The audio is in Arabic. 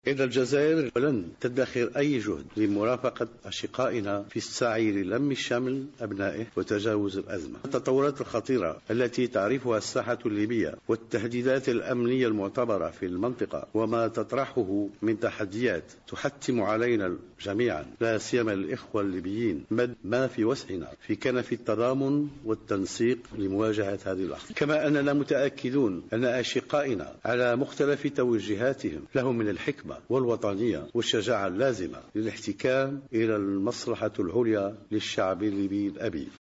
إن الجزائر لن تدخر أي جهد لمرافقة أشقائنا في السعي للم شمل أبنائه وتجاوز الأزمة. التطورات الخطيرة التي تعرفها الساحة الليبية والتهديدات الأمنية المعتبرة في المنطقة وما تطرحه من تحديات تحتم علينا جميعا لا سيما الإخوة الليبيين مد ما في وسعنا في كنف التضامن والتنسيق لمواجهة هذه الأخطار. كما أننا متأكدون أن أشقائنا على مختلف توجهاتهم لهم من الحكمة والوطنية والشجاعة اللازمة للاحتكام إلى المصلحة العليا للشعب الليبي الأبي.